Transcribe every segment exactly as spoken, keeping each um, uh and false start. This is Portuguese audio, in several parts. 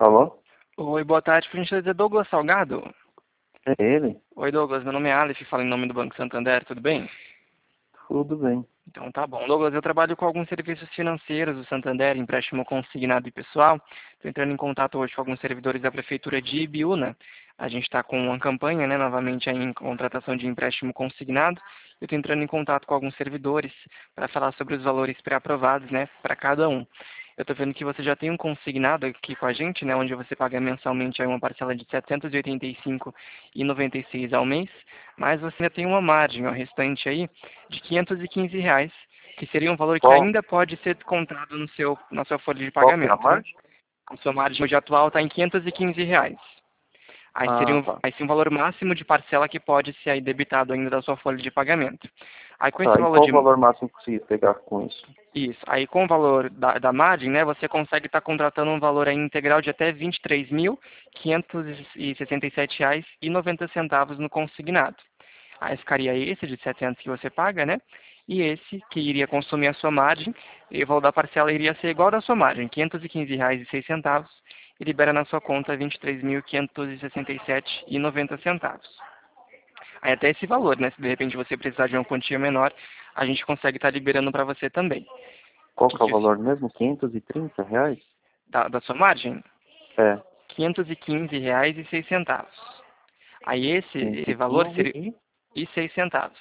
Alô? Oi, boa tarde, por gentileza, Douglas Salgado? É ele? Oi, Douglas, meu nome é Aleph, falo em nome do Banco Santander, tudo bem? Tudo bem. Então tá bom. Douglas, eu trabalho com alguns serviços financeiros do Santander, empréstimo consignado e pessoal. Estou entrando em contato hoje com alguns servidores da Prefeitura de Ibiúna. A gente está com uma campanha, né, novamente aí em contratação de empréstimo consignado. Eu estou entrando em contato com alguns servidores para falar sobre os valores pré-aprovados, né, para cada um. Eu estou vendo que você já tem um consignado aqui com a gente, né, onde você paga mensalmente aí uma parcela de setecentos e oitenta e cinco reais e noventa e seis centavos ao mês, mas você ainda tem uma margem, ó, restante aí, de quinhentos e quinze reais, que seria um valor que Qual, ainda pode ser contado no seu, na sua folha de qual que é a pagamento, né? margem? A sua margem hoje atual está em quinhentos e quinze reais. Aí seria Ah, um, tá. aí sim um valor máximo de parcela que pode ser aí debitado ainda da sua folha de pagamento. Aí com esse Tá, e valor qual o de valor máximo que você ia pegar com isso? isso. Aí com o valor da, da margem, né, você consegue estar contratando um valor aí integral de até vinte e três mil, quinhentos e sessenta e sete reais e noventa centavos no consignado. Aí ficaria esse de setecentos que você paga, né? E esse que iria consumir a sua margem, e o valor da parcela iria ser igual da sua margem, quinhentos e quinze reais e seis centavos, e libera na sua conta vinte e três mil, quinhentos e sessenta e sete reais e noventa centavos. Aí até esse valor, né? Se de repente você precisar de uma quantia menor, a gente consegue estar liberando para você também. Qual Que que é o que valor mesmo? quinhentos e trinta reais? da, da sua margem? É. quinhentos e quinze reais e seis centavos. Aí esse, esse valor quinhentos e quinze seria e e seis centavos.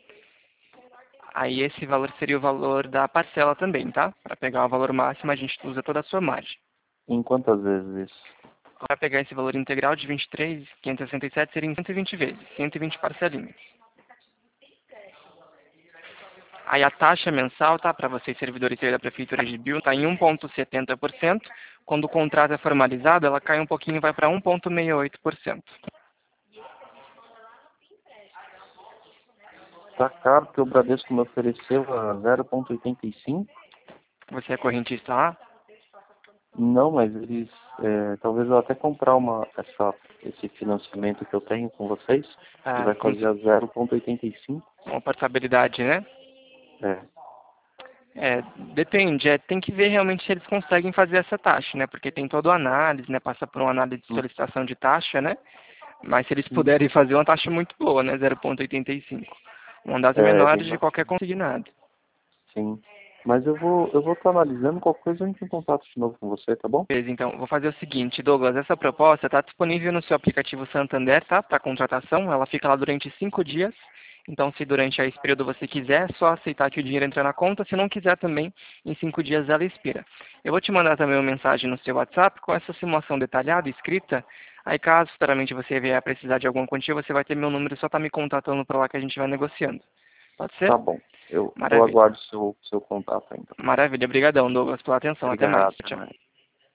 Aí esse valor seria o valor da parcela também, tá? Para pegar o valor máximo, a gente usa toda a sua margem. em quantas vezes isso? Para pegar esse valor integral de vinte e três, quinhentos e sessenta e sete, seria em cento e vinte vezes, cento e vinte parcelinhas. Aí a taxa mensal, tá? Para vocês servidores aí da Prefeitura de Ibiúna, está em um vírgula setenta por cento. Quando o contrato é formalizado, ela cai um pouquinho e vai para um vírgula sessenta e oito por cento. Tá caro porque o Bradesco me ofereceu a zero vírgula oitenta e cinco. Você é correntista lá? Não, mas eles, é, talvez eu até comprar uma, essa, esse financiamento que eu tenho com vocês, que Ah, vai com fazer a zero vírgula oitenta e cinco. uma portabilidade, né? É. É, depende, é, tem que ver realmente se eles conseguem fazer essa taxa, né? Porque tem toda a análise, né? Passa por uma análise de Hum, solicitação de taxa, né? Mas se eles hum. puderem fazer uma taxa muito boa, né? zero vírgula oitenta e cinco. Uma das É, bem menores de qualquer bacana. consignado. Sim. Mas eu vou eu vou estar analisando, qualquer coisa eu entro em contato de novo com você, tá bom? Beleza, então, vou fazer o seguinte, Douglas, essa proposta está disponível no seu aplicativo Santander, tá? Para contratação, ela fica lá durante cinco dias. Então, se durante esse período você quiser, é só aceitar que o dinheiro entra na conta. Se não quiser também, em cinco dias ela expira. Eu vou te mandar também uma mensagem no seu WhatsApp com essa simulação detalhada, escrita. Aí, caso futuramente você vier a precisar de alguma quantia, você vai ter meu número, só tá me contatando para lá que a gente vai negociando. Pode ser? Tá bom. Eu, eu Maravilha. aguardo seu, seu contato ainda. Maravilha. Obrigadão, Douglas, pela atenção. Até mais. Obrigado, até Tchau. mais.